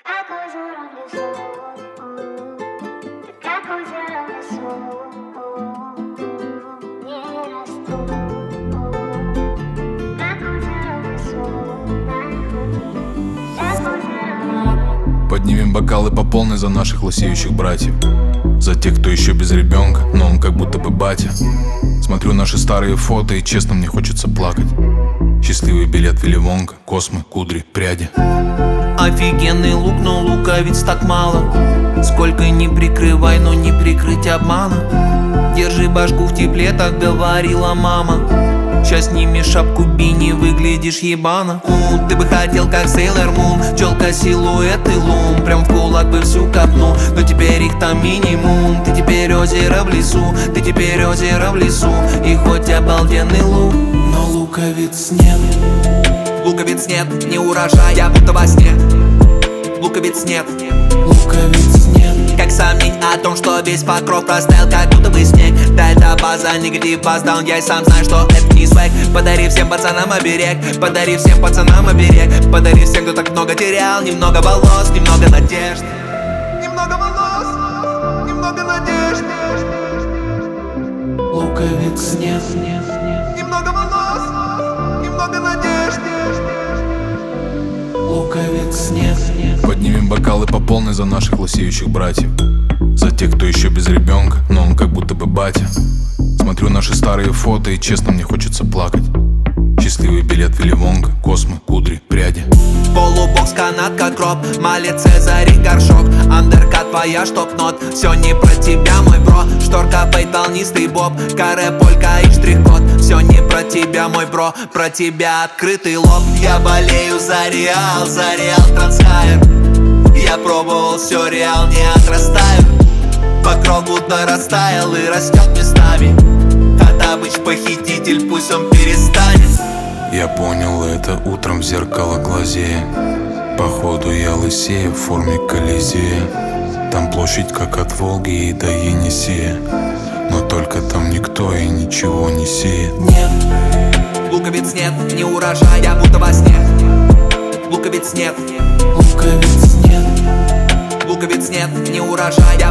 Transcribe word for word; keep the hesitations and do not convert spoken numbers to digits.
Как озеро в лесу, как озеро в лесу, не расту. Как озеро в лесу, как озеро в лесу. Поднимем бокалы по полной за наших лысеющих братьев, за тех, кто еще без ребенка, но он как будто бы батя. Смотрю наши старые фото и честно мне хочется плакать. Счастливый билет Вилли Вонка, космы, кудри, пряди. Офигенный лук, но луковиц так мало. Сколько ни прикрывай, но не прикрыть обмана. Держи башку в тепле, так говорила мама. Сейчас сними шапку бини, выглядишь ебано. У, ты бы хотел как Сейлор Мун, челка, силуэт и лун. Прям в кулак бы всю копну, но теперь их там минимум. Ты теперь озеро в лесу, ты теперь озеро в лесу. И хоть обалденный лук, но луковиц нет. Луковиц нет, не урожай, я будто во сне. Луковиц нет, луковиц нет. Как сомнений о том, что весь покров растаял, как будто бы снег. Да это база, негатив, баздаун, я и сам знаю, что это не свек. Подари всем пацанам оберег, подари всем пацанам оберег. Подари всем, кто так много терял, немного волос, немного надежд. Немного волос, немного надежд. Луковиц нет, немного волос, немного надежд. Луковиц нет. Поднимем бокалы по полной за наших лысеющих братьев, за тех, кто еще без ребенка, но он как будто бы батя. Смотрю наши старые фото и честно мне хочется плакать. Счастливый билет Вилли Вонка, космы, кудри, пряди. Полубокс, канат, как гроб, малец, Цезарь и горшок. Андеркат, твоя штоп-нот, все не про тебя, мой бро. Шторка, пейт, волнистый боб, каре, полька и штрих-код. Все не про тебя, мой бро, про тебя открытый лоб. Я болею за Реал, за Реал Трансхайр. Я пробовал все, Реал не отрастает. Покров будто растаял и растет местами. Хоттабыч похититель, пусть он перестанет. Я понял это утром в зеркало глазея. Походу я лысею в форме Колизея. Там площадь как от Волги и до Енисея, но только там никто и ничего не сеет. Нет, луковиц нет, не урожай, я будто во сне. Луковиц нет, луковиц нет. Луковиц нет, не урожай,